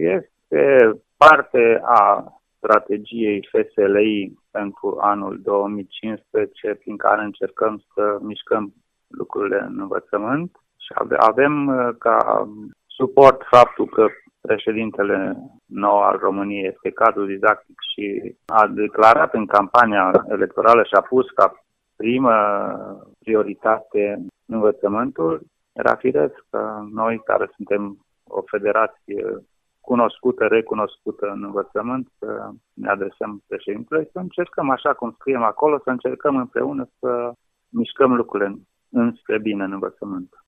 este parte a strategiei FSLI pentru anul 2015, prin care încercăm să mișcăm lucrurile în învățământ și avem ca suport faptul că președintele nou al României este cadrul didactic și a declarat în campania electorală și a pus ca primă prioritate învățământul. Era firesc că noi, care suntem o federație cunoscută, recunoscută în învățământ, să ne adresăm președintelui, să încercăm, așa cum scriem acolo, să încercăm împreună să mișcăm lucrurile înspre bine în învățământ.